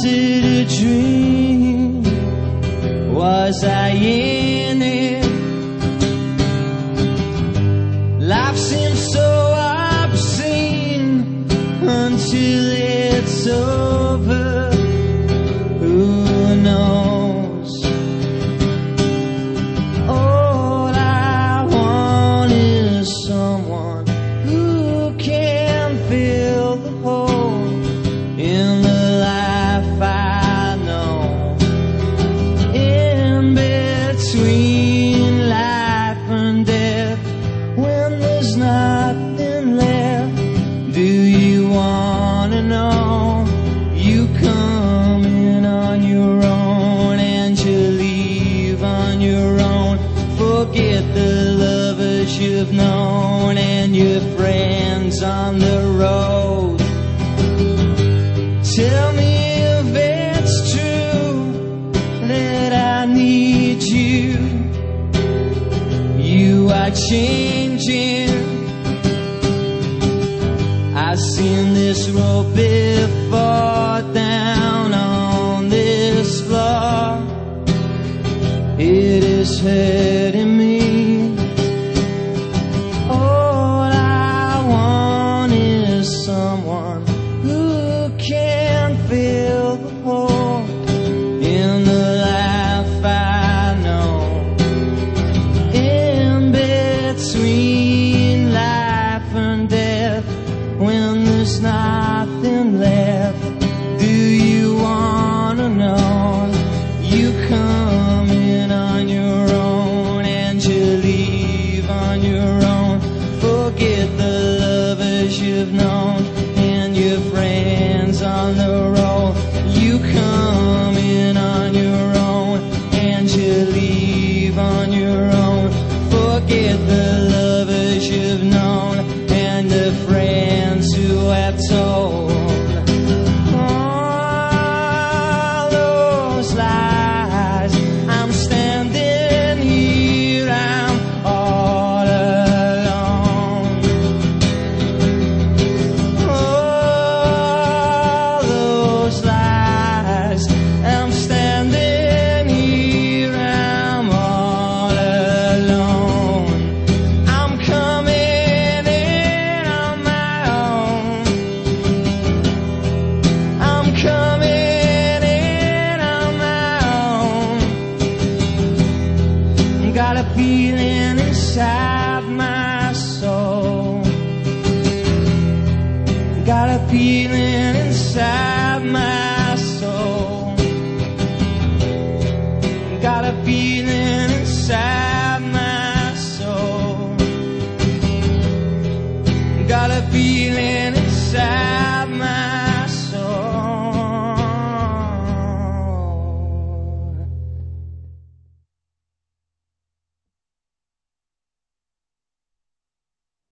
it a dream? Was I in it? Life seems so obscene until it's over. Who knows? All I want is someone who can fill the hole in the life I know. In between life and death, when there's nothing left, do you wanna know? You come in on your own and you leave on your own. Forget the lovers you've known and your friends on the road. Tell me if it's true that I need you. You are changing. I've seen this road before, down on this floor. It is hurting me. All I want is someone who can fill the hole in the life I know. In between life and death, when there's nothing left, do you wanna know? You come in on your own and you leave on your own. Forget the lovers you've known and your friends on the road. You come in on your own and you leave on your own. Forget the lovers you've known and the friends who have told all those lies. I'm standing here, I'm all alone. All those lies. I'm standing here, I'm all alone. I'm coming in on my own. I'm coming in on my own. Got a feeling inside my soul. Got a feeling inside my soul. Got a feeling inside my soul. Got a feeling